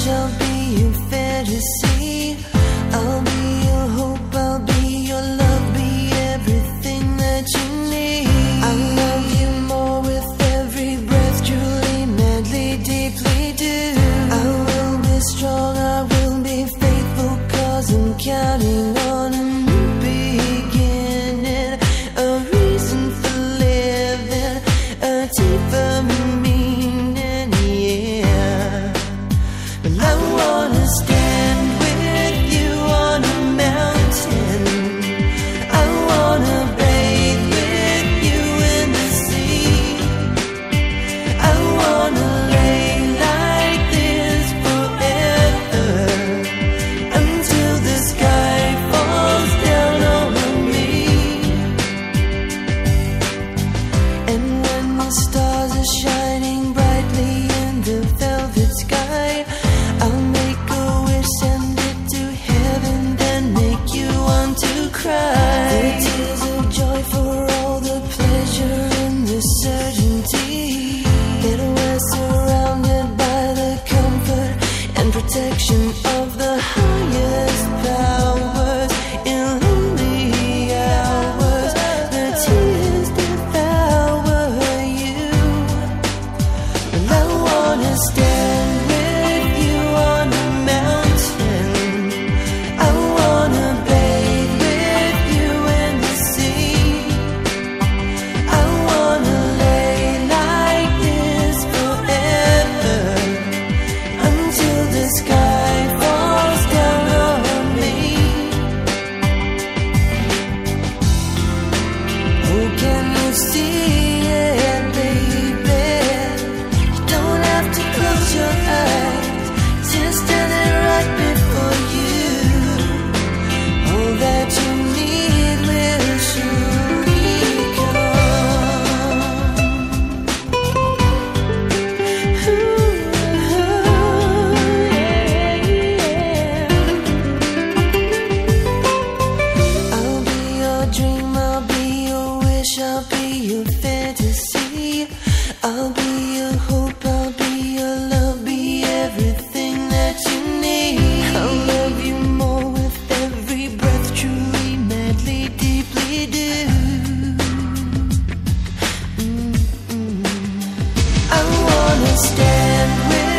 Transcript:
wish, I'll be your fantasy. I'll be your hope, I'll be your love, be everything that you need. I love you more with every breath, truly, madly, deeply do. I will be strong, I will be faithful, 'cause I'm counting on a new beginning, a reason for living, a deeper meaning, yeah. Well, I wanna stand with you on a mountain, I wanna bathe with you in the sea, I wanna lay like this forever, until the sky falls down over me. And when the stars are shining brightly in the velvet sky, I'll make a wish, send it to heaven, then make you want to cry. The tears of joy for all the pleasure and the certainty that we're surrounded by the comfort and protection of the highest powers. In lonely hours, the tears devour you. And I wanna stand with you on a mountain, I wanna bathe with you in the sea, I wanna lay like this forever, until the sky falls down on me. Oh, can you see it, baby? You don't have to close your eyes, just standing right before you. All that you need will surely come. I'll be your dream, I'll be your wish, I'll be your fantasy. I'll be your hope, I'll be your love, be everything that you need. I'll love you more with every breath, truly, madly, deeply do. I wanna stand with